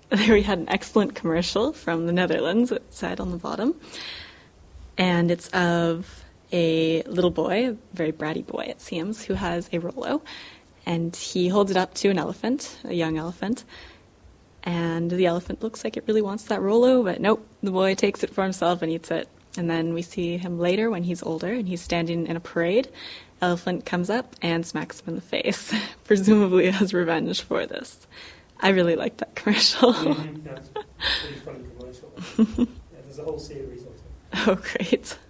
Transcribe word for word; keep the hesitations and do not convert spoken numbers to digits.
there we had an excellent commercial from the Netherlands, it said on the bottom. And it's of a little boy, a very bratty boy it seems, who has a Rolo. And he holds it up to an elephant, a young elephant. And the elephant looks like it really wants that Rolo, but nope, the boy takes it for himself and eats it. And then we see him later when he's older and he's standing in a parade. Elephant comes up and smacks him in the face, presumably as revenge for this. I really like that commercial. Mm-hmm. That's a pretty funny commercial. Yeah, there's a whole series of them. Oh, great.